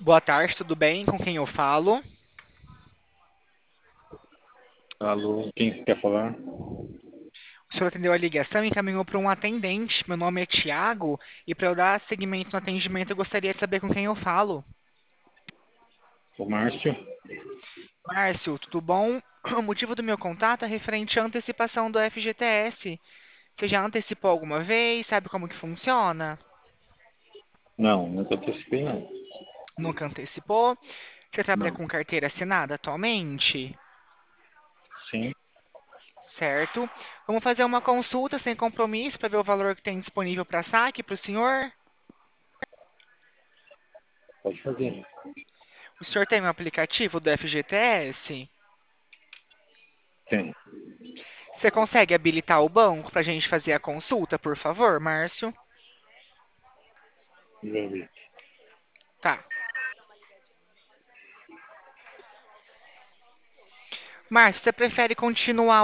Boa tarde, tudo bem? Com quem eu falo? Alô, quem que quer falar? O senhor atendeu a ligação e encaminhou para um atendente. Meu nome é Tiago e para eu dar seguimento no atendimento eu gostaria de saber com quem eu falo. O Márcio? Márcio, tudo bom? O motivo do meu contato é referente à antecipação do FGTS. Você já antecipou alguma vez? Sabe como que funciona? Não, nunca antecipei, não. Nunca antecipou? Você trabalha Não. com carteira assinada atualmente? Sim, Certo. Vamos fazer uma consulta sem compromisso para ver o valor que tem disponível para saque para o senhor? pode fazer. O senhor tem um aplicativo do FGTS? Tem. Você consegue habilitar o banco para a gente fazer a consulta, por favor, Márcio? Já vi. Tá. Márcio, você prefere continuar